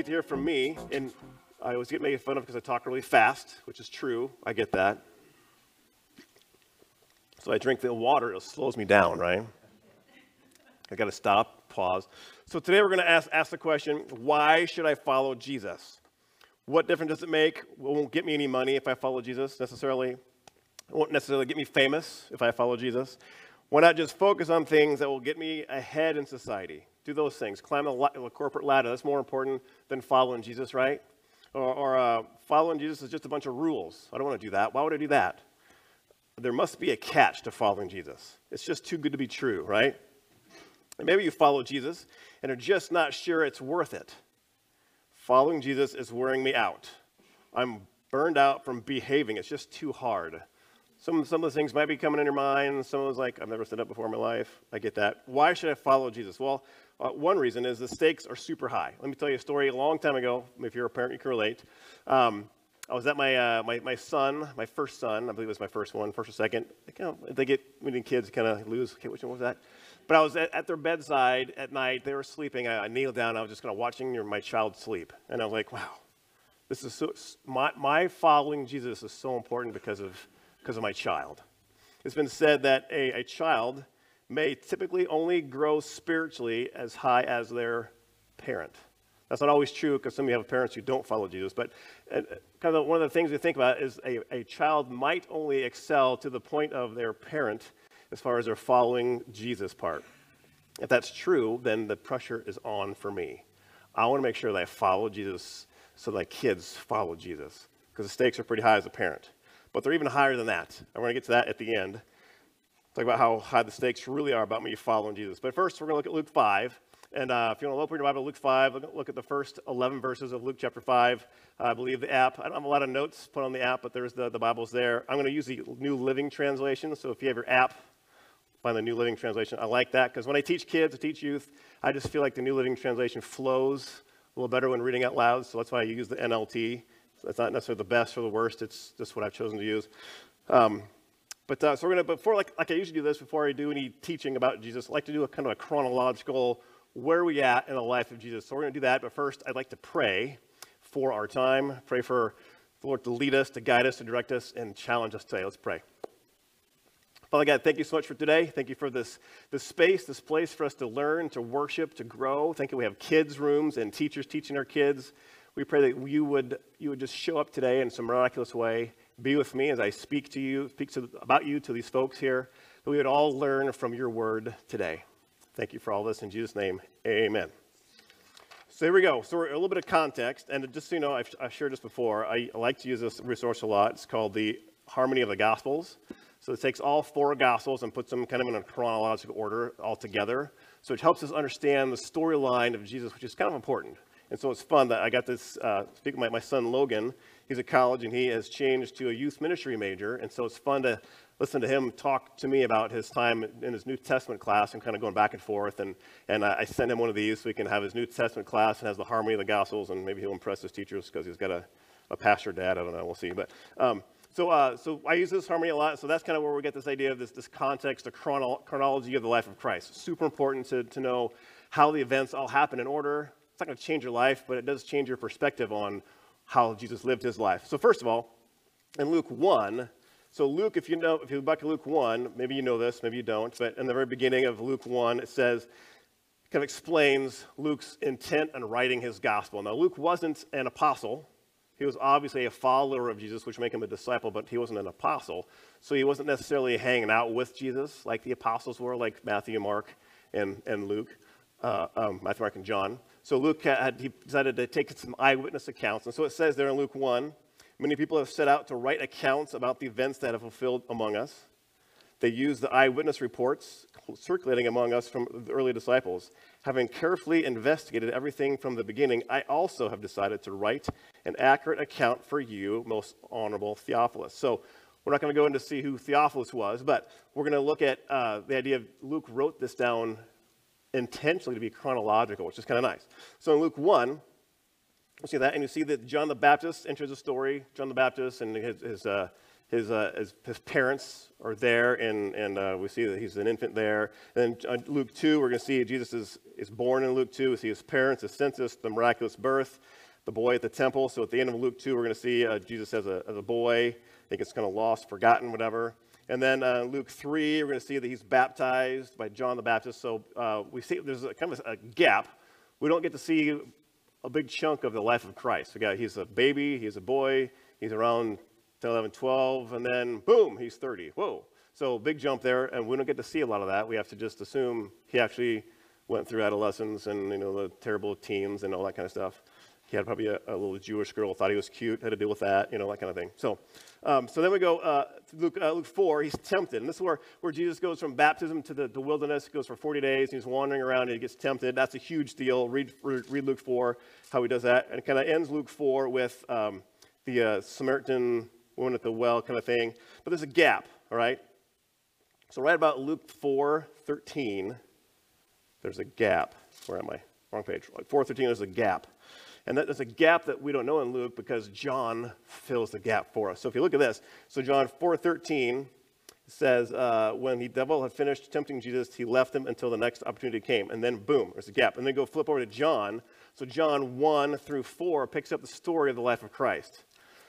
to hear from me, and I always get made fun of because I talk really fast, which is true. I get that. So I drink the water, it slows me down, right? I got to stop, pause. So today we're going to ask the question, why should I follow Jesus? What difference does it make? It won't get me any money if I follow Jesus necessarily. It won't necessarily get me famous if I follow Jesus. Why not just focus on things that will get me ahead in society? Do those things. Climb the corporate ladder. That's more important than following Jesus, right? Or following Jesus is just a bunch of rules. I don't want to do that. Why would I do that? There must be a catch to following Jesus. It's just too good to be true, right? And maybe you follow Jesus and are just not sure it's worth it. Following Jesus is wearing me out. I'm burned out from behaving. It's just too hard. Some of the things might be coming in your mind. Someone's like, I've never stood up before in my life. I get that. Why should I follow Jesus? Well, one reason is the stakes are super high. Let me tell you a story a long time ago. If you're a parent, you can relate. I was at my son, my first son. I believe it was my first one, first or second. They get, when kids kind of lose, okay, which one was that? But I was at their bedside at night. They were sleeping. I kneeled down. I was just kind of watching my child sleep. And I was like, wow, this is so, my following Jesus is so important because of my child. It's been said that a child may typically only grow spiritually as high as their parent. That's not always true because some of you have parents who don't follow Jesus, but kind of one of the things we think about is a child might only excel to the point of their parent as far as their following Jesus part. If that's true, then the pressure is on for me. I want to make sure that I follow Jesus so my kids follow Jesus because the stakes are pretty high as a parent. But they're even higher than that. I'm going to get to that at the end. Talk about how high the stakes really are about me following Jesus. But first, we're going to look at Luke 5. And if you want to open your Bible to Luke 5, look at the first 11 verses of Luke chapter 5. I believe the app, I don't have a lot of notes put on the app, but there's the Bible's there. I'm going to use the New Living Translation. So if you have your app, find the New Living Translation. I like that because when I teach kids, I teach youth, I just feel like the New Living Translation flows a little better when reading out loud. So that's why I use the NLT. It's not necessarily the best or the worst. It's just what I've chosen to use. So we're going to, before, like I usually do this, before I do any teaching about Jesus, I like to do a kind of a chronological, where are we at in the life of Jesus? So we're going to do that. But first, I'd like to pray for our time. Pray for the Lord to lead us, to guide us, to direct us, and challenge us today. Let's pray. Father God, thank you so much for today. Thank you for this space, this place for us to learn, to worship, to grow. Thank you we have kids' rooms and teachers teaching our kids. We pray that you would just show up today in some miraculous way. Be with me as I speak about you to these folks here, that we would all learn from your word today. Thank you for all this. In Jesus' name, amen. So here we go. So a little bit of context. And just so you know, I've shared this before. I like to use this resource a lot. It's called the Harmony of the Gospels. So it takes all four Gospels and puts them kind of in a chronological order all together. So it helps us understand the storyline of Jesus, which is kind of important. And so it's fun that I got this, speaking of my son Logan, he's at college and he has changed to a youth ministry major. And so it's fun to listen to him talk to me about his time in his New Testament class and kind of going back and forth. And I send him one of these so he can have his New Testament class and has the Harmony of the Gospels, and maybe he'll impress his teachers because he's got a pastor dad. I don't know, we'll see. But so I use this harmony a lot. So that's kind of where we get this idea of this context, the chronology of the life of Christ. It's super important to know how the events all happen in order. It's not going to change your life, but it does change your perspective on how Jesus lived his life. So first of all, in Luke 1, so Luke, if you look back to Luke 1, maybe you know this, maybe you don't, but in the very beginning of Luke 1, it says, kind of explains Luke's intent in writing his gospel. Now, Luke wasn't an apostle. He was obviously a follower of Jesus, which made him a disciple, but he wasn't an apostle. So he wasn't necessarily hanging out with Jesus like the apostles were, like Matthew, Mark, and Luke. Matthew, Mark, and John. So Luke he decided to take some eyewitness accounts. And so it says there in Luke 1, many people have set out to write accounts about the events that have fulfilled among us. They use the eyewitness reports circulating among us from the early disciples. Having carefully investigated everything from the beginning, I also have decided to write an accurate account for you, most honorable Theophilus. So we're not going to go into see who Theophilus was, but we're going to look at the idea of Luke wrote this down intentionally to be chronological, which is kind of nice. So in Luke 1, you see that, and you see that John the Baptist enters the story. John the Baptist and his his parents are there, and we see that he's an infant there. And then Luke 2, we're going to see Jesus is born in Luke 2. We see his parents, his census, the miraculous birth, the boy at the temple. So at the end of Luke 2, we're going to see Jesus as a boy. I think it's kind of lost, forgotten, whatever. And then Luke 3, we're going to see that he's baptized by John the Baptist. So we see there's kind of a gap. We don't get to see a big chunk of the life of Christ. He's a baby, he's a boy, he's around 10, 11, 12, and then boom, he's 30. Whoa. So big jump there, and we don't get to see a lot of that. We have to just assume he actually went through adolescence and the terrible teens and all that kind of stuff. He had probably a little Jewish girl, thought he was cute, had to deal with that, that kind of thing. So then we go to Luke 4, he's tempted. And this is where Jesus goes from baptism to the wilderness. He goes for 40 days, and he's wandering around, and he gets tempted. That's a huge deal. Read Luke 4, how he does that. And it kind of ends Luke 4 with the Samaritan woman at the well kind of thing. But there's a gap, all right? So right about Luke 4:13, there's a gap. Where am I? Wrong page. 4:13, there's a gap. And there's a gap that we don't know in Luke because John fills the gap for us. So if you look at this, so John 4:13 says, when the devil had finished tempting Jesus, he left him until the next opportunity came. And then boom, there's a gap. And then go flip over to John. So John 1-4 picks up the story of the life of Christ.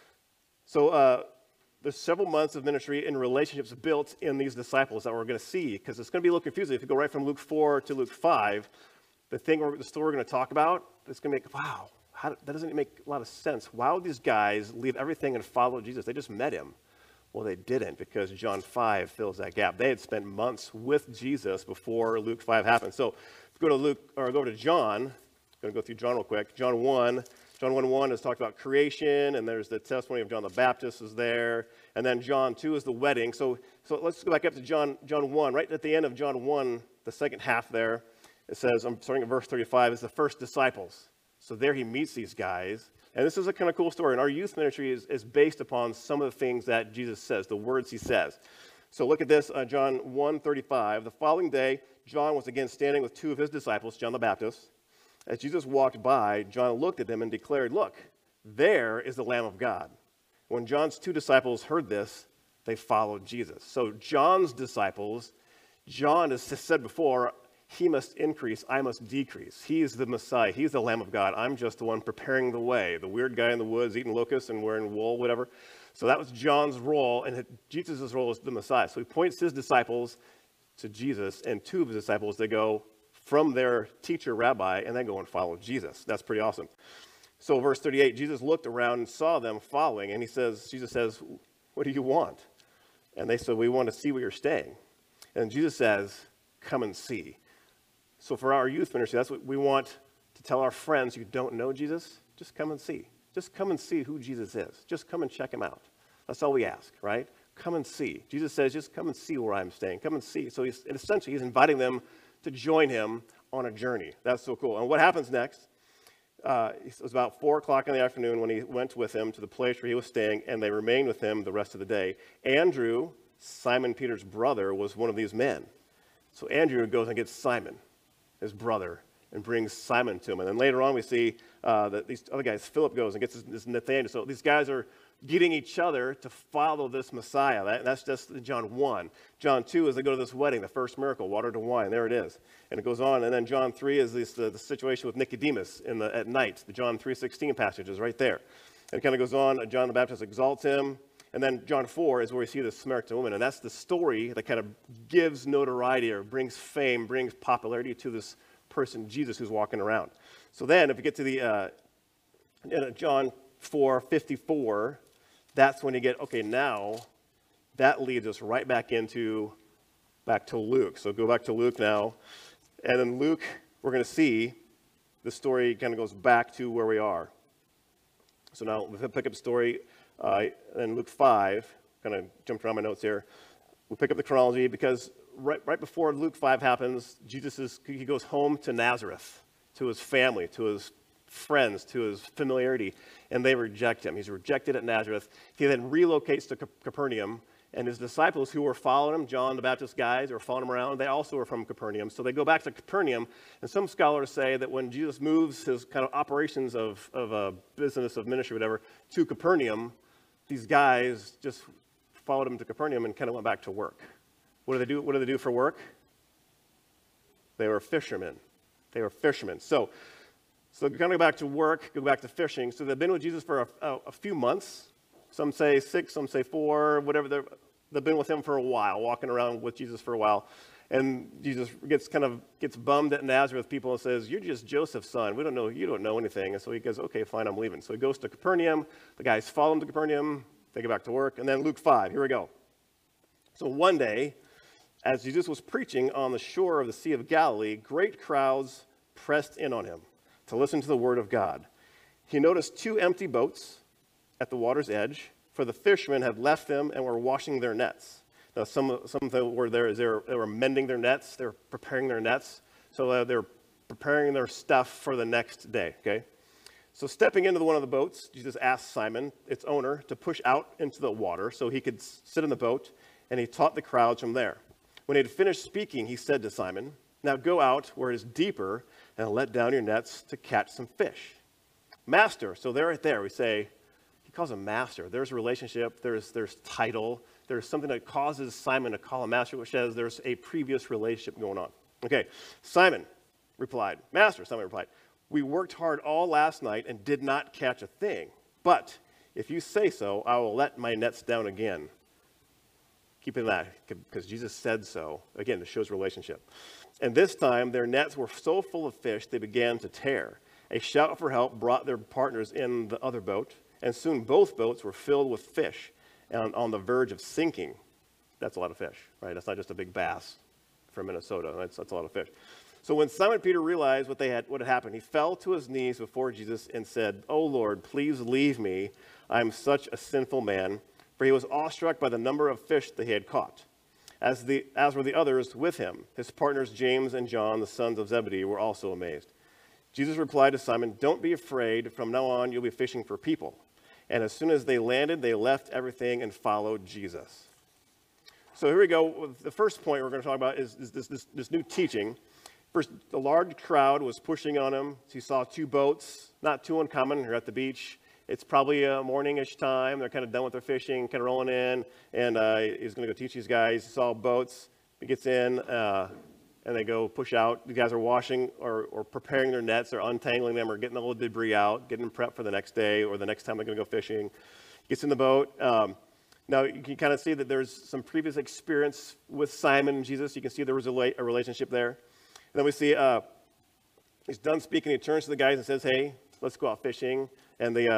So there's several months of ministry and relationships built in these disciples that we're going to see, because it's going to be a little confusing. If you go right from Luke 4 to Luke 5, the story we're going to talk about, it's going to make, wow. That doesn't make a lot of sense. Why would these guys leave everything and follow Jesus? They just met him. Well, they didn't, because John 5 fills that gap. They had spent months with Jesus before Luke 5 happened. So go to John. I'm going to go through John real quick. John 1. John 1:1 is talked about creation, and there's the testimony of John the Baptist is there. And then John 2 is the wedding. So let's go back up to John 1. Right at the end of John 1, the second half there, it says, I'm starting at verse 35, is the first disciples. So there he meets these guys. And this is a kind of cool story. And our youth ministry is based upon some of the things that Jesus says, the words he says. So look at this, John 1:35. The following day, John was again standing with two of his disciples, John the Baptist. As Jesus walked by, John looked at them and declared, look, there is the Lamb of God. When John's two disciples heard this, they followed Jesus. So John's disciples, John has said before, he must increase, I must decrease. He is the Messiah. He's the Lamb of God. I'm just the one preparing the way. The weird guy in the woods eating locusts and wearing wool, whatever. So that was John's role, and Jesus' role is the Messiah. So he points his disciples to Jesus, and two of his disciples, they go from their teacher, rabbi, and then go and follow Jesus. That's pretty awesome. So verse 38, Jesus looked around and saw them following, and Jesus says, what do you want? And they said, we want to see where you're staying. And Jesus says, come and see. So for our youth ministry, that's what we want to tell our friends who don't know Jesus. Just come and see. Just come and see who Jesus is. Just come and check him out. That's all we ask, right? Come and see. Jesus says, just come and see where I'm staying. Come and see. So essentially, he's inviting them to join him on a journey. That's so cool. And what happens next? It was about 4 o'clock in the afternoon when he went with him to the place where he was staying, and they remained with him the rest of the day. Andrew, Simon Peter's brother, was one of these men. So Andrew goes and gets Simon, his brother, and brings Simon to him. And then later on we see that these other guys, Philip goes and gets this Nathanael. So these guys are getting each other to follow this Messiah. That's just John 1. John 2 is they go to this wedding, the first miracle, water to wine. There it is. And it goes on. And then John 3 is the situation with Nicodemus at night. The John 3:16 passage is right there. And it kind of goes on. John the Baptist exalts him. And then John 4 is where we see the Samaritan woman. And that's the story that kind of gives notoriety or brings fame, brings popularity to this person, Jesus, who's walking around. So then if you get to the John 4:54, that's when you get, okay, now that leads us right back to Luke. So go back to Luke now. And in Luke, we're going to see the story kind of goes back to where we are. So now we'll pick up the story in Luke 5. Kind of jumped around my notes here. We'll pick up the chronology because right before Luke 5 happens, he goes home to Nazareth, to his family, to his friends, to his familiarity, and they reject him. He's rejected at Nazareth. He then relocates to Capernaum, and his disciples who were following him, John the Baptist guys, were following him around, they also were from Capernaum. So they go back to Capernaum, and some scholars say that when Jesus moves his kind of operations of a business, of ministry, whatever, to Capernaum, these guys just followed him to Capernaum and kind of went back to work. What do they do? What do they do for work? They were fishermen. They were fishermen. So kind of go back to work, go back to fishing. So they've been with Jesus for a few months. Some say 6, some say 4, whatever. They've been with him for a while, walking around with Jesus for a while. And Jesus gets bummed at Nazareth people and says, "You're just Joseph's son. We don't know. You don't know anything." And so he goes, "Okay, fine, I'm leaving." So he goes to Capernaum. The guys follow him to Capernaum. They go back to work. And then Luke 5, here we go. So one day, as Jesus was preaching on the shore of the Sea of Galilee, great crowds pressed in on him to listen to the word of God. He noticed 2 empty boats at the water's edge, for the fishermen had left them and were washing their nets. Now, some of them were there, they were mending their nets, they were preparing their nets, so they're preparing their stuff for the next day, okay? So stepping into one of the boats, Jesus asked Simon, its owner, to push out into the water so he could sit in the boat, and he taught the crowds from there. When he had finished speaking, he said to Simon, "Now go out where it is deeper and let down your nets to catch some fish." Master, so there right there, we say, he calls him master. There's a relationship, there's title, there's something that causes Simon to call him master, which says there's a previous relationship going on. Okay, Simon replied, "We worked hard all last night and did not catch a thing. But if you say so, I will let my nets down again." Keep in that, because Jesus said so. Again, it shows relationship. And this time, their nets were so full of fish, they began to tear. A shout for help brought their partners in the other boat, and soon both boats were filled with fish and on the verge of sinking. That's a lot of fish, right? That's not just a big bass from Minnesota. That's a lot of fish. So when Simon Peter realized what had happened, he fell to his knees before Jesus and said, "Oh Lord, please leave me. I am such a sinful man." For he was awestruck by the number of fish that he had caught, as were the others with him. His partners James and John, the sons of Zebedee, were also amazed. Jesus replied to Simon, "Don't be afraid. From now on, you'll be fishing for people." And as soon as they landed, they left everything and followed Jesus. So here we go. The first point we're going to talk about is this new teaching. First, the large crowd was pushing on him. He saw 2 boats, not too uncommon. They're at the beach. It's probably a morning-ish time. They're kind of done with their fishing, kind of rolling in, and he's going to go teach these guys. He saw boats. He gets in, and they go push out. The guys are washing or preparing their nets. They're untangling them or getting all the debris out, getting them prepped for the next day or the next time they're going to go fishing. He gets in the boat. Now, you can kind of see that there's some previous experience with Simon and Jesus. You can see there was a relationship there. And then we see he's done speaking. He turns to the guys and says, "Hey, let's go out fishing." And they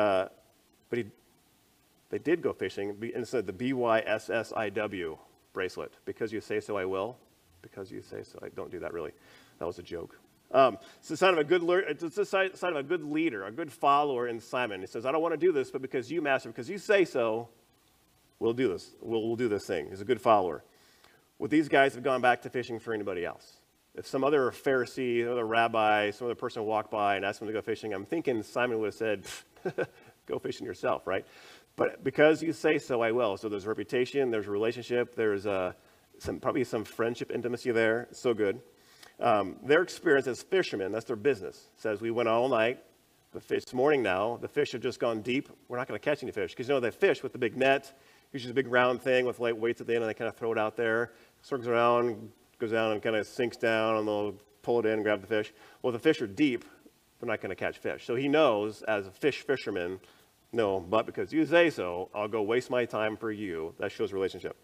did go fishing. And said the BYSSIW bracelet. Because you say so, I will. Because you say so. I don't do that really. That was a joke. It's a sign of a good leader, a good follower in Simon. He says, "I don't want to do this, but because you, Master, because you say so, we'll do this. We'll do this thing." He's a good follower. Would these guys have gone back to fishing for anybody else? If some other Pharisee, other rabbi, some other person walked by and asked them to go fishing, I'm thinking Simon would have said, "Go fishing yourself," right? But because you say so, I will. So there's reputation, there's a relationship, there's probably some friendship, intimacy there. It's so good. Their experience as fishermen, that's their business. It says, "We went all night. This morning now, the fish have just gone deep. We're not going to catch any fish." Because, they fish with the big net, usually a big round thing with light weights at the end, and they kind of throw it out there, circles around, goes down and kind of sinks down, and they'll pull it in and grab the fish. Well, if the fish are deep, they're not going to catch fish. So he knows, as a fisherman, no, but because you say so, I'll go waste my time for you. That shows relationship.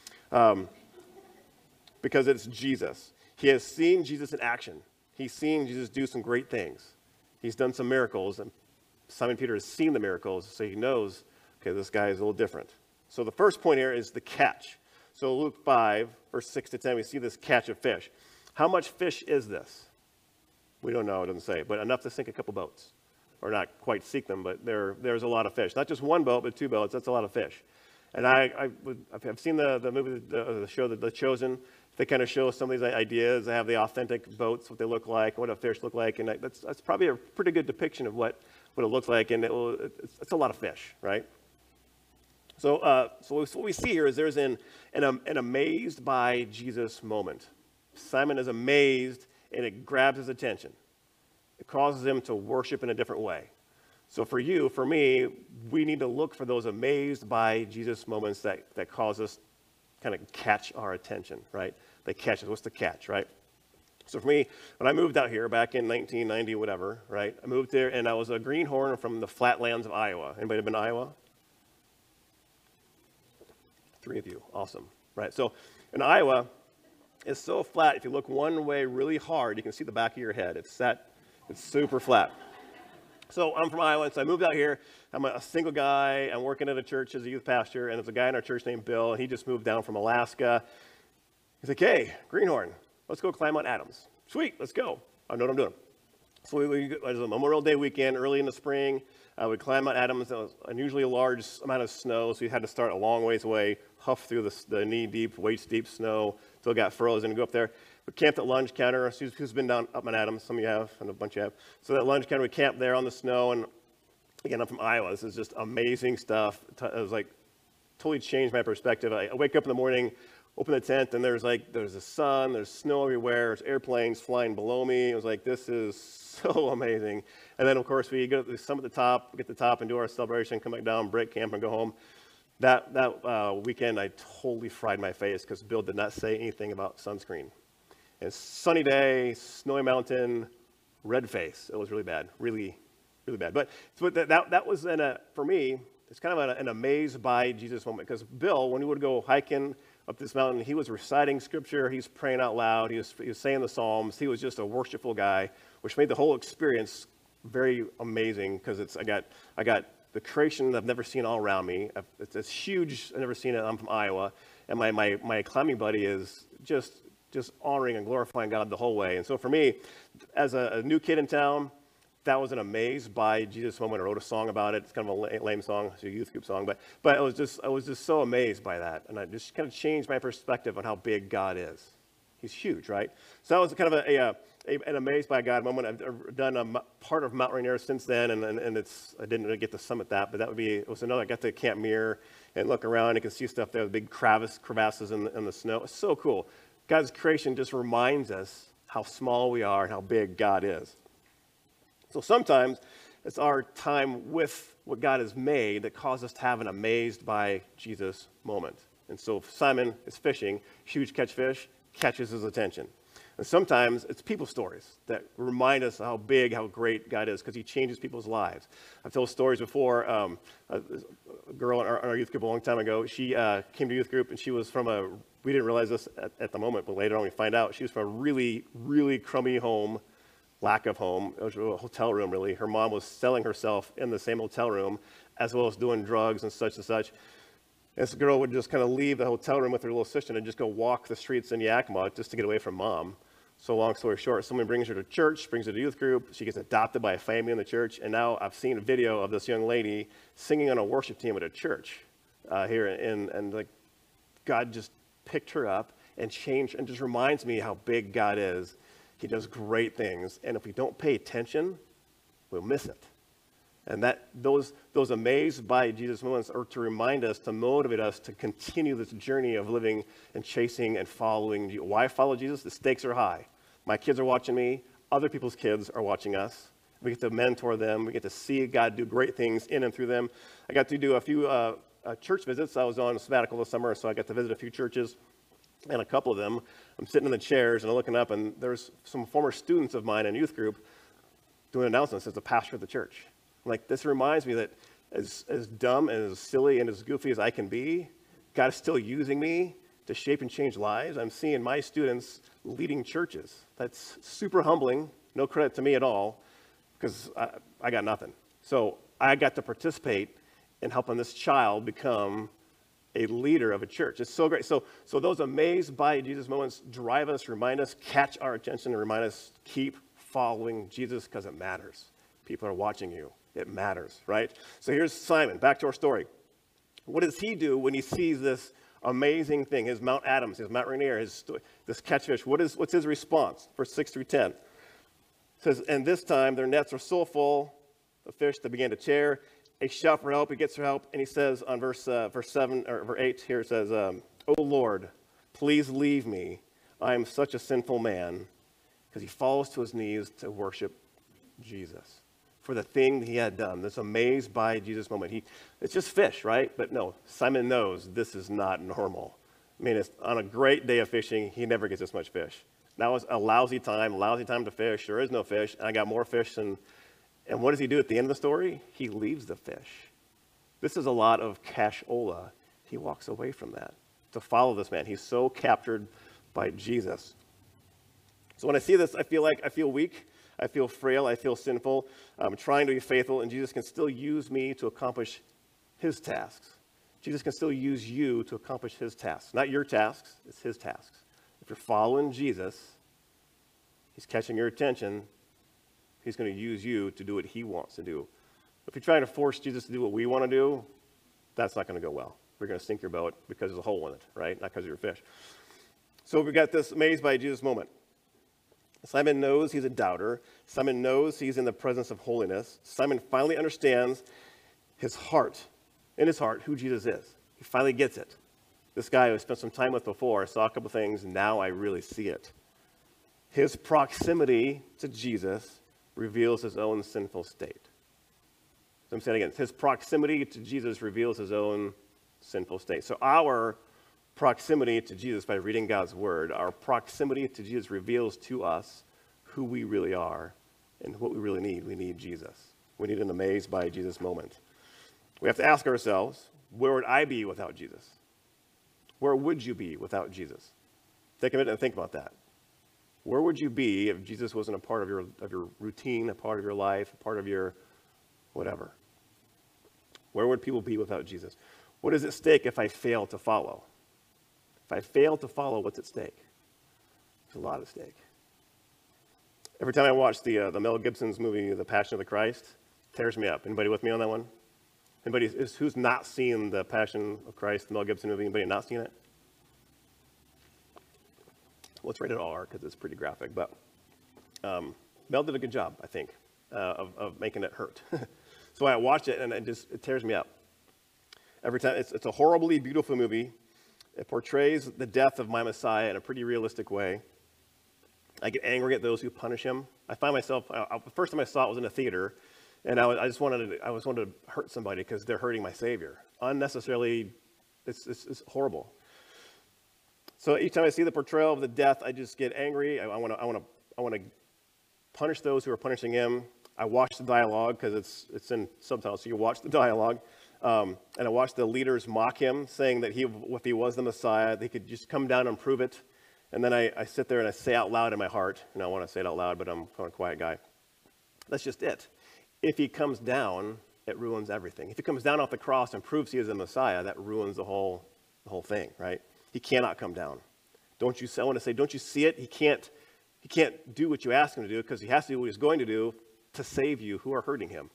Because it's Jesus. He has seen Jesus in action. He's seen Jesus do some great things. He's done some miracles, and Simon Peter has seen the miracles, so he knows, okay, this guy is a little different. So the first point here is the catch. So Luke 5, verse 6 to 10, we see this catch of fish. How much fish is this? We don't know, it doesn't say, but enough to sink a couple boats. Or not quite sink them, but there's a lot of fish. Not just one boat, but 2 boats. That's a lot of fish. And I've seen the movie, the show, The Chosen. They kind of show some of these ideas. They have the authentic boats, what they look like, what a fish look like. And that's probably a pretty good depiction of what it looks like. And it's a lot of fish, right? So what we see here is there's an amazed by Jesus moment. Simon is amazed, and it grabs his attention. It causes him to worship in a different way. So for you, for me, we need to look for those amazed by Jesus moments that cause us kind of catch our attention, right? They catch us. What's the catch, right? So for me, when I moved out here back in 1990, whatever, right? I moved there, and I was a greenhorn from the flatlands of Iowa. Anybody been to Iowa? 3 of you. Awesome, right? So in Iowa, it's so flat. If you look one way really hard, you can see the back of your head. It's super flat. So I'm from Iowa, so I moved out here. I'm a single guy. I'm working at a church as a youth pastor, and there's a guy in our church named Bill, and he just moved down from Alaska. He's like, hey, greenhorn, let's go climb Mount Adams. Sweet, let's go. I know what I'm doing. So it was a Memorial Day weekend, early in the spring. We climbed Mount Adams. It was unusually a large amount of snow, so we had to start a long ways away, huff through the knee-deep, waist-deep snow till it got frozen, and go up there. We camped at Lunch Counter. Who's been down up Mount Adams? Some of you have, and a bunch of you have. So that Lunch Counter, we camped there on the snow, and again, I'm from Iowa. This is just amazing stuff. It was like totally changed my perspective. I wake up in the morning, open the tent, and there's the sun, there's snow everywhere, there's airplanes flying below me. It was like, this is so amazing. And then, of course, we go to the summit at the top, get to the top and do our celebration, come back down, break camp, and go home. That weekend, I totally fried my face because Bill did not say anything about sunscreen. And sunny day, snowy mountain, red face. It was really bad, really, really bad. But so that was, for me, it's kind of an amazed by Jesus moment. Because Bill, when he would go hiking up this mountain, he was reciting scripture, he was praying out loud, he was saying the Psalms. He was just a worshipful guy, which made the whole experience very amazing because I got the creation I've never seen all around me. It's huge. I've never seen it. I'm from Iowa. And my climbing buddy is just honoring and glorifying God the whole way. And so for me, as a new kid in town, that was an amazed by Jesus moment. I wrote a song about it. It's kind of a lame song. It's a youth group song. But I was just so amazed by that. And I just kind of changed my perspective on how big God is. He's huge, right? So that was kind of an amazed by God moment. I've done a part of Mount Rainier since then, and I didn't really get to summit that, but it was another. I got to Camp Muir and look around. You can see stuff there, the big crevasses in the snow. It's so cool. God's creation just reminds us how small we are and how big God is. So sometimes it's our time with what God has made that causes us to have an amazed by Jesus moment. And so Simon is fishing, huge catch fish, catches his attention. And sometimes it's people stories that remind us how big, how great God is because he changes people's lives. I've told stories before. A girl in our youth group a long time ago, she came to youth group and she was from we didn't realize this at the moment, but later on we find out she was from a really, really crummy home, lack of home. It was a hotel room, really. Her mom was selling herself in the same hotel room as well as doing drugs and such and such. And this girl would just kind of leave the hotel room with her little sister and just go walk the streets in Yakima just to get away from mom. So long story short, someone brings her to church, brings her to youth group. She gets adopted by a family in the church. And now I've seen a video of this young lady singing on a worship team at a church here. And like God just picked her up and changed and just reminds me how big God is. He does great things. And if we don't pay attention, we'll miss it. And those amazed by Jesus moments are to remind us, to motivate us to continue this journey of living and chasing and following. Why follow Jesus? The stakes are high. My kids are watching me. Other people's kids are watching us. We get to mentor them. We get to see God do great things in and through them. I got to do a few church visits. I was on a sabbatical this summer, so I got to visit a few churches. And a couple of them, I'm sitting in the chairs and I'm looking up, and there's some former students of mine in youth group doing announcements as the pastor of the church. Like, this reminds me that as dumb and as silly and as goofy as I can be, God is still using me to shape and change lives. I'm seeing my students leading churches. That's super humbling. No credit to me at all, because I got nothing. So I got to participate in helping this child become a leader of a church. It's so great. So those amazed by Jesus moments drive us, remind us, catch our attention, and remind us, keep following Jesus because it matters. People are watching you. It matters, right? So here's Simon. Back to our story. What does he do when he sees this amazing thing, his Mount Adams, his Mount Rainier, this catchfish? What's his response? Verse 6 through 10. It says, and this time their nets are so full of fish they began to tear. They shout for help. He gets for help, and he says on verse 7 or verse 8 here, it says, "O Lord, please leave me. I am such a sinful man," because he falls to his knees to worship Jesus. for the thing he had done, this amazed by Jesus moment. It's just fish, right? But no, Simon knows this is not normal. I mean, it's on a great day of fishing, he never gets this much fish. That was a lousy time to fish. There is no fish, and I got more fish than, and what does he do at the end of the story? He leaves the fish. This is a lot of cashola. He walks away from that to follow this man. He's so captured by Jesus. So when I see this, I feel weak. I feel frail. I feel sinful. I'm trying to be faithful, and Jesus can still use me to accomplish his tasks. Jesus can still use you to accomplish his tasks. Not your tasks, it's his tasks. If you're following Jesus, he's catching your attention. He's going to use you to do what he wants to do. If you're trying to force Jesus to do what we want to do, that's not going to go well. We're going to sink your boat because there's a hole in it, right? Not because of your fish. So we've got this amazed by Jesus moment. Simon knows he's a doubter. Simon knows he's in the presence of holiness. Simon finally understands in his heart, who Jesus is. He finally gets it. This guy who I spent some time with before, I saw a couple things, now I really see it. His proximity to Jesus reveals his own sinful state. So I'm saying again, his proximity to Jesus reveals his own sinful state. So our proximity to Jesus by reading God's word, our proximity to Jesus reveals to us who we really are and what we really need. We need Jesus. We need an amazed by Jesus moment. We have to ask ourselves, where would I be without Jesus? Where would you be without Jesus? Take a minute and think about that. Where would you be if Jesus wasn't a part of your routine, a part of your life, a part of your whatever? Where would people be without Jesus? What is at stake if I fail to follow? If I fail to follow, what's at stake? There's a lot at stake. Every time I watch the Mel Gibson's movie, The Passion of the Christ, it tears me up. Anybody with me on that one? Anybody who's not seen The Passion of Christ, the Mel Gibson movie? Anybody not seen it? Well, it's rated R because it's pretty graphic, but Mel did a good job, I think, of making it hurt. So I watch it, and it tears me up. Every time, it's a horribly beautiful movie. It portrays the death of my Messiah in a pretty realistic way. I get angry at those who punish him. I find myself, the first time I saw it was in a theater, and I just wanted to hurt somebody because they're hurting my Savior. Unnecessarily, it's horrible. So each time I see the portrayal of the death, I just get angry. I want to punish those who are punishing him. I watch the dialogue because it's in subtitles, so you watch the dialogue. And I watch the leaders mock him, saying that if he was the Messiah, they could just come down and prove it. And then I sit there and I say out loud in my heart, and I want to say it out loud, but I'm kind of a quiet guy. That's just it. If he comes down, it ruins everything. If he comes down off the cross and proves he is the Messiah, that ruins the whole thing, right? He cannot come down. I want to say, don't you see it? He can't do what you ask him to do because he has to do what he's going to do to save you who are hurting him.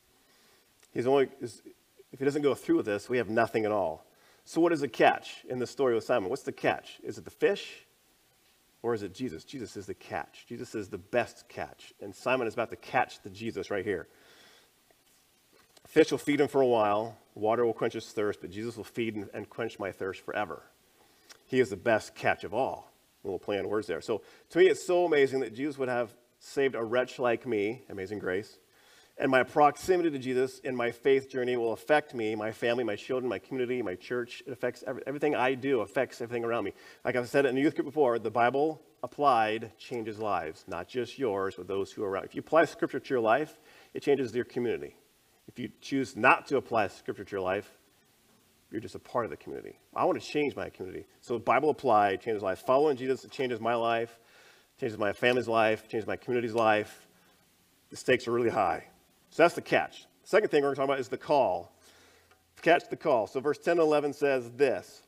If he doesn't go through with this, we have nothing at all. So what is the catch in the story with Simon? What's the catch? Is it the fish or is it Jesus? Jesus is the catch. Jesus is the best catch. And Simon is about to catch the Jesus right here. Fish will feed him for a while. Water will quench his thirst, but Jesus will feed and quench my thirst forever. He is the best catch of all. A little play on words there. So to me, it's so amazing that Jesus would have saved a wretch like me, amazing grace. And my proximity to Jesus in my faith journey will affect me, my family, my children, my community, my church. It affects everything I do, affects everything around me. Like I've said it in the youth group before, the Bible applied changes lives, not just yours, but those who are around. If you apply Scripture to your life, it changes your community. If you choose not to apply Scripture to your life, you're just a part of the community. I want to change my community. So Bible applied changes life. Following Jesus, it changes my life, changes my family's life, changes my community's life. The stakes are really high. So that's the catch. The second thing we're going to talk about is the call. Catch the call. So verse 10 and 11 says this.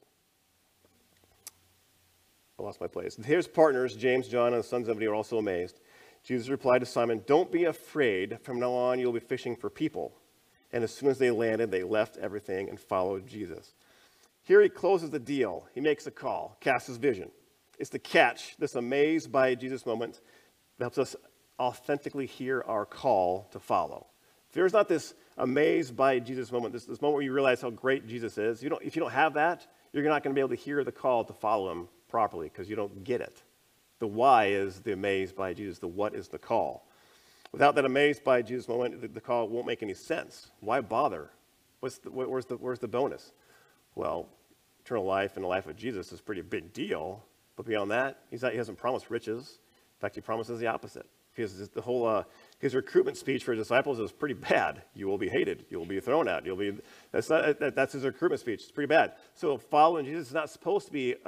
I lost my place. His partners, James, John, and the sons of Zebedee, are also amazed. Jesus replied to Simon, "Don't be afraid. From now on, you'll be fishing for people." And as soon as they landed, they left everything and followed Jesus. Here he closes the deal. He makes a call, casts his vision. It's the catch, this amazed by Jesus moment that helps us authentically hear our call to follow. If there's not this amazed by Jesus moment, this moment where you realize how great Jesus is, if you don't have that, you're not going to be able to hear the call to follow him properly because you don't get it. The why is the amazed by Jesus. The what is the call. Without that amazed by Jesus moment, the call won't make any sense. Why bother? Where's the bonus? Well, eternal life and the life of Jesus is a pretty big deal. But beyond that, he hasn't promised riches. In fact, he promises the opposite. Because his recruitment speech for his disciples is pretty bad. You will be hated. You will be thrown out. That's his recruitment speech. It's pretty bad. So following Jesus is not supposed to be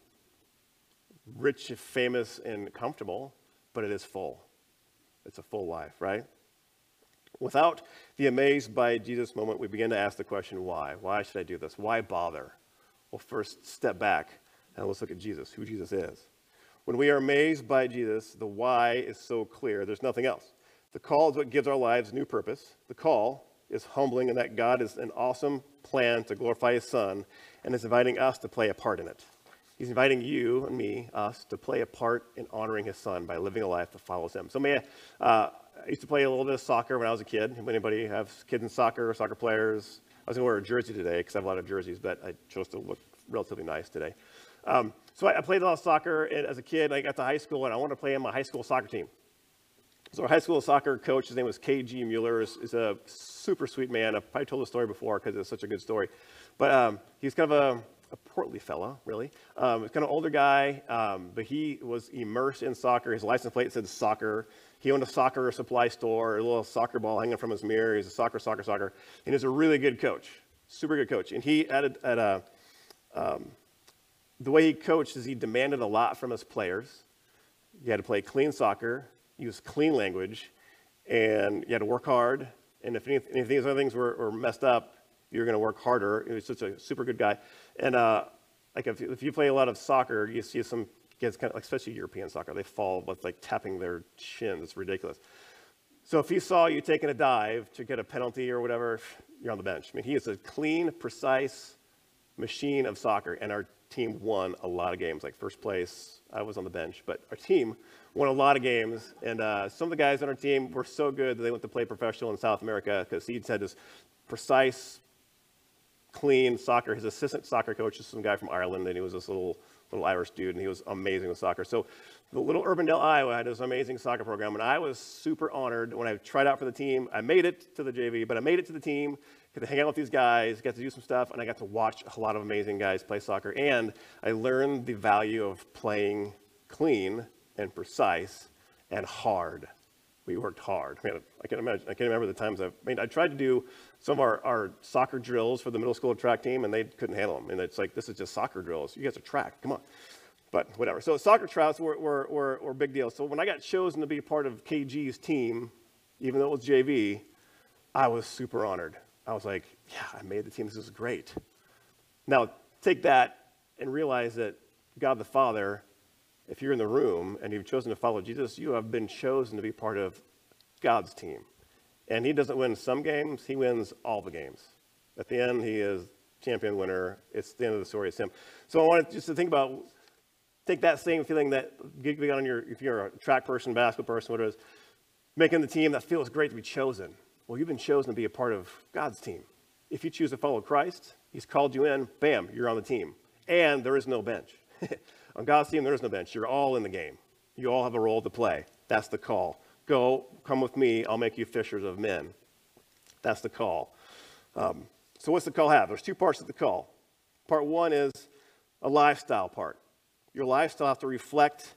rich, famous, and comfortable, but it is full. It's a full life, right? Without the amazed by Jesus moment, we begin to ask the question, why? Why should I do this? Why bother? Well, first, step back and let's look at Jesus, who Jesus is. When we are amazed by Jesus, the why is so clear. There's nothing else. The call is what gives our lives new purpose. The call is humbling in that God is an awesome plan to glorify his son and is inviting us to play a part in it. He's inviting you and me, us, to play a part in honoring his son by living a life that follows him. I used to play a little bit of soccer when I was a kid. Anybody have kids in soccer or soccer players? I was going to wear a jersey today because I have a lot of jerseys, but I chose to look relatively nice today. So I played a lot of soccer as a kid. I got to high school, and I wanted to play on my high school soccer team. So our high school soccer coach, his name was K.G. Mueller, is a super sweet man. I've probably told the story before because it's such a good story. But he's kind of a portly fella, really. He's kind of an older guy, but he was immersed in soccer. His license plate said soccer. He owned a soccer supply store, a little soccer ball hanging from his mirror. He's a soccer. And he's a really good coach, super good coach. And he the way he coached is he demanded a lot from his players. You had to play clean soccer, use clean language, and you had to work hard. And if any of these other things were messed up, you were going to work harder. He was such a super good guy. And if you play a lot of soccer, you see some kids, kind of, especially European soccer, they fall with like tapping their shins. It's ridiculous. So if he saw you taking a dive to get a penalty or whatever, you're on the bench. I mean, he is a clean, precise machine of soccer, and our team won a lot of games. Like first place, I was on the bench, but our team won a lot of games. And some of the guys on our team were so good that they went to play professional in South America because he had this precise, clean soccer. His assistant soccer coach is some guy from Ireland, and he was this little Irish dude, and he was amazing with soccer. So the little Urbandale, Iowa had this amazing soccer program, and I was super honored when I tried out for the team. I made it to the JV, but I made it to the team, got to hang out with these guys, got to do some stuff, and I got to watch a lot of amazing guys play soccer, and I learned the value of playing clean and precise and hard. We worked hard. Man, I can't remember the times I tried to do some of our soccer drills for the middle school track team, and they couldn't handle them. And it's like, this is just soccer drills. You guys are track. Come on. But whatever. So soccer tryouts were a big deal. So when I got chosen to be part of KG's team, even though it was JV, I was super honored. I was like, yeah, I made the team. This is great. Now, take that and realize that God the Father, if you're in the room and you've chosen to follow Jesus, you have been chosen to be part of God's team. And he doesn't win some games, he wins all the games. At the end, he is champion winner. It's the end of the story, it's him. So I wanted just to think about, take that same feeling that you got on if you're a track person, basketball person, whatever it is, making the team that feels great to be chosen. Well, you've been chosen to be a part of God's team. If you choose to follow Christ, he's called you in, bam, you're on the team. And there is no bench. On God's team, there is no bench. You're all in the game. You all have a role to play. That's the call. Go, come with me. I'll make you fishers of men. That's the call. So what's the call have? There's two parts of the call. Part one is a lifestyle part. Your lifestyle has to reflect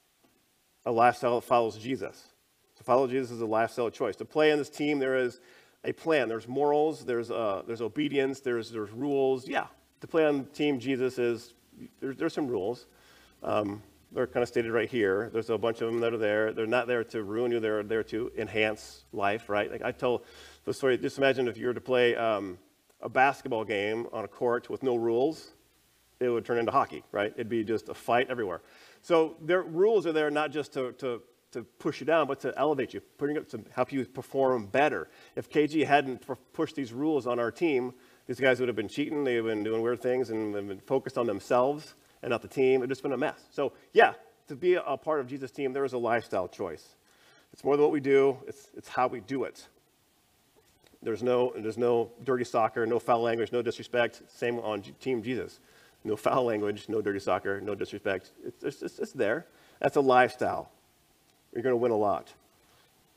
a lifestyle that follows Jesus. To follow Jesus is a lifestyle choice. To play on this team, there is a plan. There's morals. There's obedience. There's rules. Yeah. To play on Team Jesus is there's some rules. They're kind of stated right here. There's a bunch of them that are there. They're not there to ruin you. They're there to enhance life, right? Like I tell the story, just imagine if you were to play a basketball game on a court with no rules, it would turn into hockey, right? It'd be just a fight everywhere. So their rules are there not just to push you down, but to elevate you, to help you perform better. If KG hadn't pushed these rules on our team, these guys would have been cheating. They would have been doing weird things and been focused on themselves and not the team. It would have just been a mess. So yeah, to be a part of Jesus' team, there is a lifestyle choice. It's more than what we do. It's how we do it. There's no dirty soccer, no foul language, no disrespect. Same on Team Jesus. No foul language, no dirty soccer, no disrespect. It's there. That's a lifestyle. You're going to win a lot.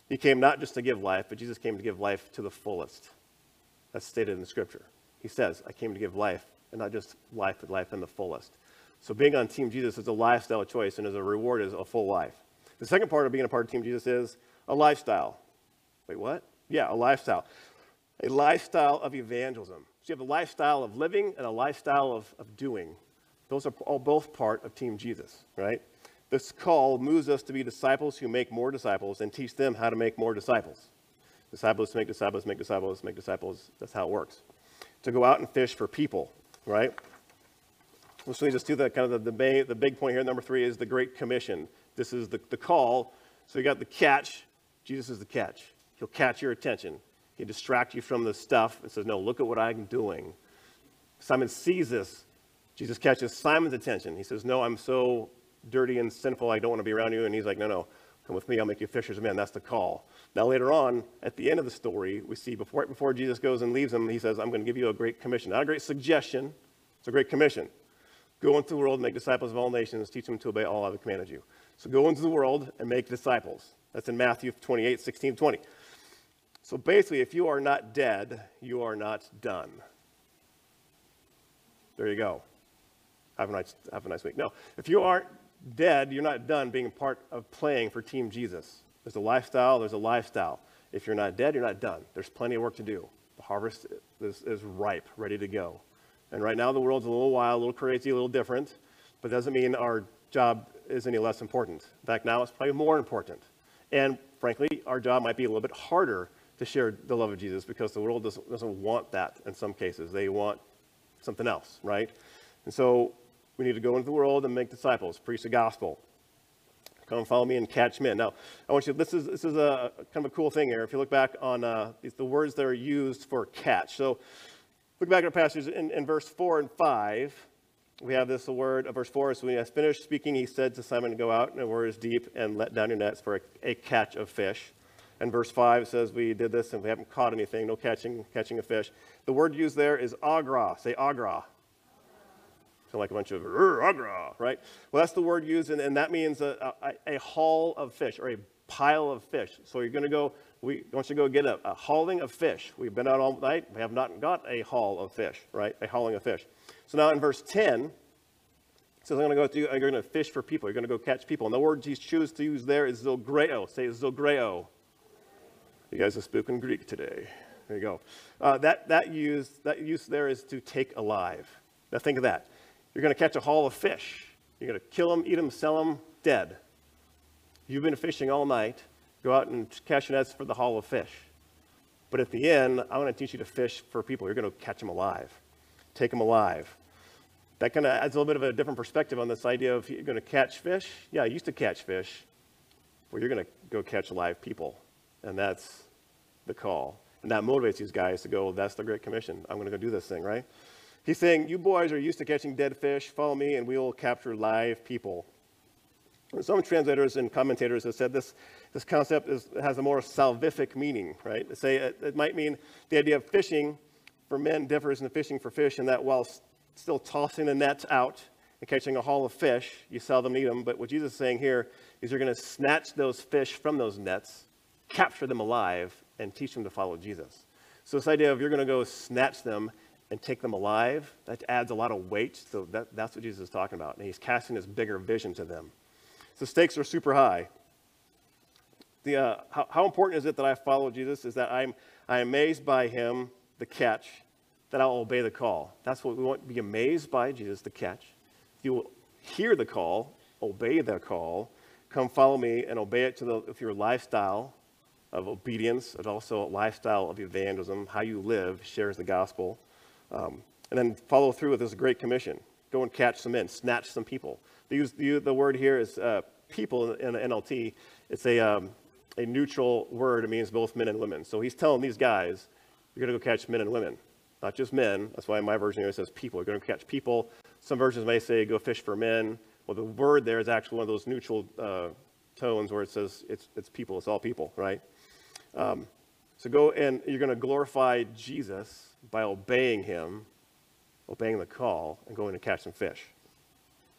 He came not just to give life, but Jesus came to give life to the fullest. That's stated in the scripture. He says, I came to give life, and not just life, but life in the fullest. So being on Team Jesus is a lifestyle choice, and as a reward is a full life. The second part of being a part of Team Jesus is a lifestyle. Wait, what? Yeah, a lifestyle. A lifestyle of evangelism. So you have a lifestyle of living and a lifestyle of doing. Those are all both part of Team Jesus, right? This call moves us to be disciples who make more disciples and teach them how to make more disciples. Disciples make disciples, make disciples, make disciples. That's how it works. To go out and fish for people, right? So we just do the kind of the big point here. Number 3 is the Great Commission. This is the call. So you got the catch. Jesus is the catch. He'll catch your attention. He'll distract you from the stuff and says, no, look at what I'm doing. Simon sees this. Jesus catches Simon's attention. He says, no, I'm so dirty and sinful, I don't want to be around you. And he's like, no, come with me, I'll make you fishers of men. That's the call. Now later on, at the end of the story, we see right before Jesus goes and leaves him, he says, I'm going to give you a great commission. Not a great suggestion, it's a great commission. Go into the world and make disciples of all nations, teach them to obey all I've commanded you. So go into the world and make disciples. That's in Matthew 28, 16, 20. So basically, if you are not dead, you are not done. There you go. Have a nice week. No, if you aren't dead, you're not done being part of playing for Team Jesus. There's a lifestyle, there's a lifestyle. If you're not dead, you're not done. There's plenty of work to do. The harvest is ripe, ready to go. And right now the world's a little wild, a little crazy, a little different, but it doesn't mean our job is any less important. In fact, now it's probably more important. And frankly, our job might be a little bit harder to share the love of Jesus because the world doesn't want that in some cases. They want something else, right? And so we need to go into the world and make disciples, preach the gospel. Come follow me and catch men. Now, I want you, this is a kind of a cool thing here. If you look back on the words that are used for catch. So look back at our passage in verse 4 and 5. We have this word, verse 4, so when he has finished speaking, he said to Simon to go out and where is deep and let down your nets for a catch of fish. And verse 5 says we did this and we haven't caught anything, no catching a fish. The word used there is agra. Say agra. So like a bunch of agra, right? Well, that's the word used, and that means a haul of fish or a pile of fish. So you're going to go, we want you to go get a hauling of fish. We've been out all night. We have not got a haul of fish, right? A hauling of fish. So now in verse 10, it says you're going to fish for people. You're going to go catch people. And the word you choose to use there is zogreo. Say zogreo. You guys are speaking Greek today. There you go. That use there is to take alive. Now think of that. You're going to catch a haul of fish. You're going to kill them, eat them, sell them, dead. You've been fishing all night. Go out and catch your nets for the haul of fish. But at the end, I want to teach you to fish for people. You're going to catch them alive. Take them alive. That kind of adds a little bit of a different perspective on this idea of you're going to catch fish. Yeah, I used to catch fish. Well, you're going to go catch live people. And that's the call. And that motivates these guys to go, that's the Great Commission. I'm going to go do this thing, right? He's saying, you boys are used to catching dead fish. Follow me and we will capture live people. Some translators and commentators have said this concept has a more salvific meaning, right? They say it might mean the idea of fishing for men differs in fishing for fish in that while still tossing the net out and catching a haul of fish, you sell them and eat them. But what Jesus is saying here is you're going to snatch those fish from those nets, capture them alive, and teach them to follow Jesus. So this idea of you're going to go snatch them and take them alive, that adds a lot of weight. So that's what Jesus is talking about. And he's casting this bigger vision to them. So stakes are super high. How important is it that I follow Jesus is that I'm amazed by him, the catch, that I'll obey the call. That's what we want, to be amazed by Jesus, the catch. If you will hear the call, obey the call, come follow me and obey it with your lifestyle of obedience, and also a lifestyle of evangelism, how you live shares the gospel. And then follow through with this Great Commission. Go and catch some men, snatch some people. The word here is people in the NLT. It's a neutral word. It means both men and women. So he's telling these guys, you're going to go catch men and women, not just men. That's why my version here says people. You're going to catch people. Some versions may say go fish for men. Well, the word there is actually one of those neutral tones where it says it's people. It's all people, right? So go and you're going to glorify Jesus by obeying him, obeying the call, and going to catch some fish.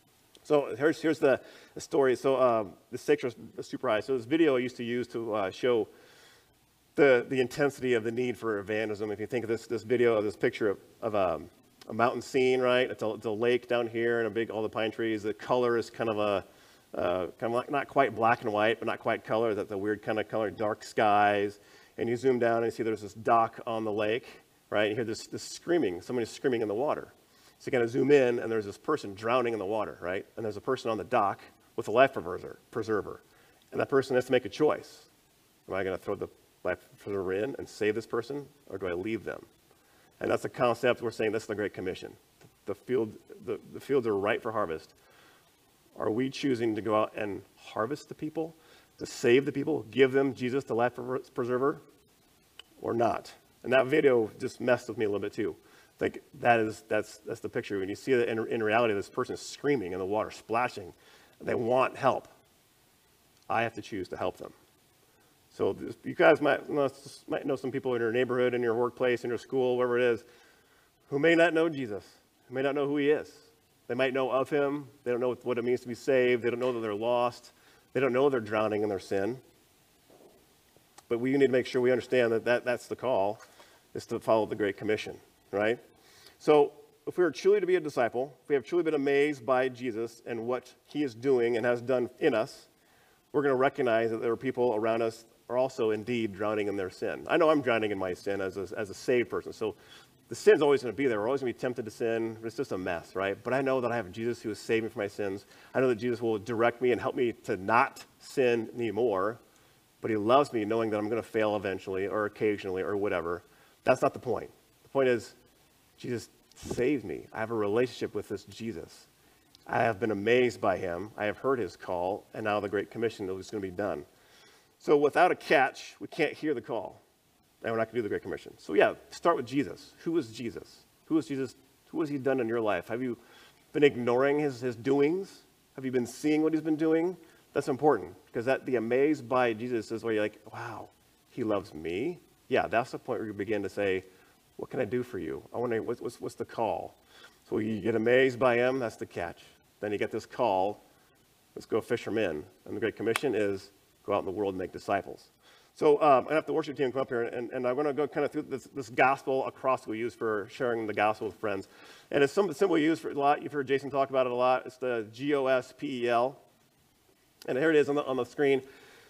So here's the story. So this picture is super high. So this video I used to use to show the intensity of the need for evangelism. If you think of this video of this picture of a mountain scene, right? It's a lake down here and all the pine trees. The color is kind of like not quite black and white, but not quite color. That's a weird kind of color, dark skies. And you zoom down and you see there's this dock on the lake, right? You hear this screaming. Somebody's screaming in the water. So you kind of zoom in, and there's this person drowning in the water, right? And there's a person on the dock with a life preserver. And that person has to make a choice. Am I going to throw the life preserver in and save this person, or do I leave them? And that's the concept we're saying. This is the Great Commission. The fields are ripe for harvest. Are we choosing to go out and harvest the people, to save the people, give them Jesus, the life preserver, or not? And that video just messed with me a little bit too. Like that's the picture. When you see that in reality, this person is screaming in the water, splashing. They want help. I have to choose to help them. So you guys might know some people in your neighborhood, in your workplace, in your school, wherever it is, who may not know Jesus, who may not know who he is. They might know of him. They don't know what it means to be saved. They don't know that they're lost. They don't know they're drowning in their sin. But we need to make sure we understand that's the call, is to follow the Great Commission, right? So if we are truly to be a disciple, if we have truly been amazed by Jesus and what he is doing and has done in us, we're going to recognize that there are people around us are also indeed drowning in their sin. I know I'm drowning in my sin as a saved person. So the sin's always going to be there. We're always going to be tempted to sin. It's just a mess, right? But I know that I have Jesus who has saved me from my sins. I know that Jesus will direct me and help me to not sin anymore. But he loves me knowing that I'm going to fail eventually or occasionally or whatever. That's not the point. The point is Jesus saved me. I have a relationship with this Jesus. I have been amazed by him. I have heard his call. And now the Great Commission is going to be done. So without a catch, we can't hear the call. And we're not going to do the Great Commission. So yeah, start with Jesus. Who is Jesus? Who is Jesus? Who has he done in your life? Have you been ignoring his doings? Have you been seeing what he's been doing? That's important, because the amazed by Jesus is where you're like, wow, he loves me? Yeah, that's the point where you begin to say, what can I do for you? I wonder, what's the call? So you get amazed by him, that's the catch. Then you get this call, let's go fishermen. And the Great Commission is go out in the world and make disciples. So I'm going to have the worship team come up here, and I'm going to go kind of through this gospel across we use for sharing the gospel with friends. And it's something simple we use for a lot. You've heard Jason talk about it a lot. It's the GOSPEL. And here it is on the screen.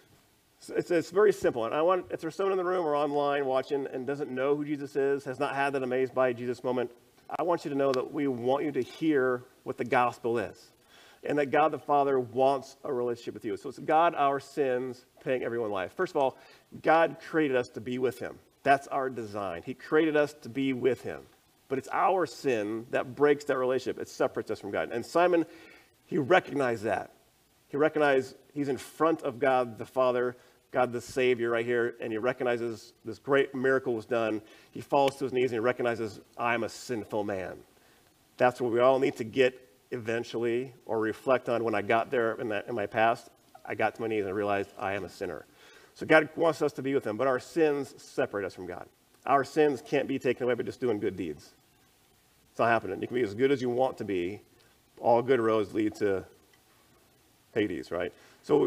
It's very simple. And if there's someone in the room or online watching and doesn't know who Jesus is, has not had that amazed by Jesus moment, I want you to know that we want you to hear what the gospel is. And that God the Father wants a relationship with you. So it's God, our sins, paying everyone life. First of all, God created us to be with him. That's our design. He created us to be with him. But it's our sin that breaks that relationship. It separates us from God. And Simon, he recognized that. He recognized he's in front of God the Father, God the Savior right here, and he recognizes this great miracle was done. He falls to his knees and he recognizes, I'm a sinful man. That's what we all need to get eventually, or reflect on when I got there in my past. I got to my knees and I realized I am a sinner. So God wants us to be with him, but our sins separate us from God. Our sins can't be taken away by just doing good deeds. It's not happening. You can be as good as you want to be. All good roads lead to Hades, right? So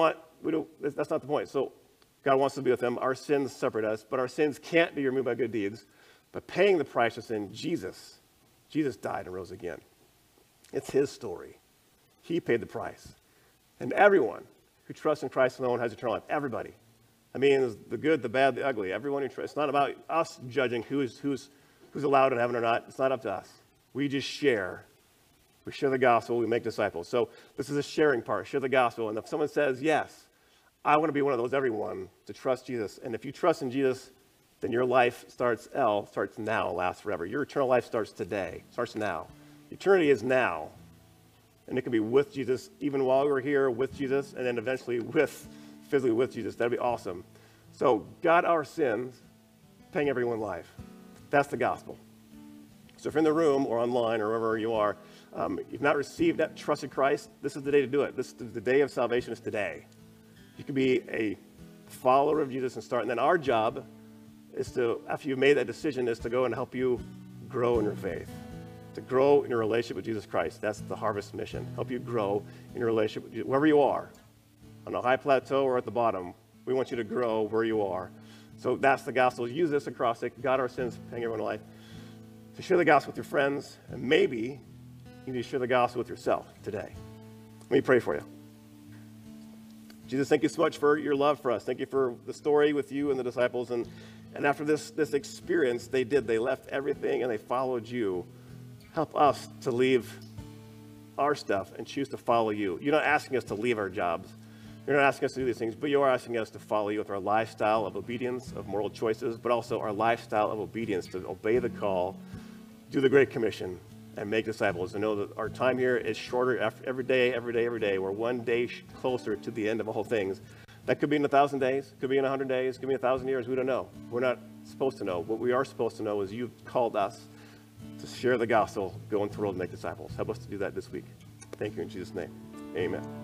that's not the point. So God wants to be with them. Our sins separate us, but our sins can't be removed by good deeds. But paying the price of sin, Jesus died and rose again. It's his story. He paid the price. And everyone who trusts in Christ alone has eternal life. Everybody. I mean, the good, the bad, the ugly. Everyone who trusts. It's not about us judging who's allowed in heaven or not. It's not up to us. We just share. We share the gospel. We make disciples. So this is a sharing part. Share the gospel. And if someone says, yes, I want to be one of those everyone to trust Jesus. And if you trust in Jesus, then your life starts now, lasts forever. Your eternal life starts today, starts now. Eternity is now. And it can be with Jesus, even while we're here with Jesus, and then eventually physically with Jesus. That'd be awesome. So God, our sins, paying everyone life. That's the gospel. So if you're in the room or online or wherever you are, you've not received that trusted Christ, this is the day to do it. This is the day of salvation is today. You can be a follower of Jesus and start. And then our job is to, after you've made that decision, is to go and help you grow in your faith. to grow in your relationship with Jesus Christ. That's the Harvest mission. Help you grow in your relationship with wherever you are, on a high plateau or at the bottom. We want you to grow where you are. So that's the gospel. Use this acrostic, God, our sins, paying everyone life, to share the gospel with your friends, and maybe you need to share the gospel with yourself today. Let me pray for you. Jesus, thank you so much for your love for us. Thank you for the story with you and the disciples. And after this experience, they left everything and they followed you. Help us to leave our stuff and choose to follow you. You're not asking us to leave our jobs. You're not asking us to do these things, but you are asking us to follow you with our lifestyle of obedience, of moral choices, but also our lifestyle of obedience to obey the call, do the Great Commission, and make disciples. And know that our time here is shorter every day. We're one day closer to the end of all things. That could be in 1,000 days, could be in 100 days, could be 1,000 years. We don't know. We're not supposed to know. What we are supposed to know is you've called us to share the gospel, go into the world and make disciples. Help us to do that this week. Thank you in Jesus' name. Amen.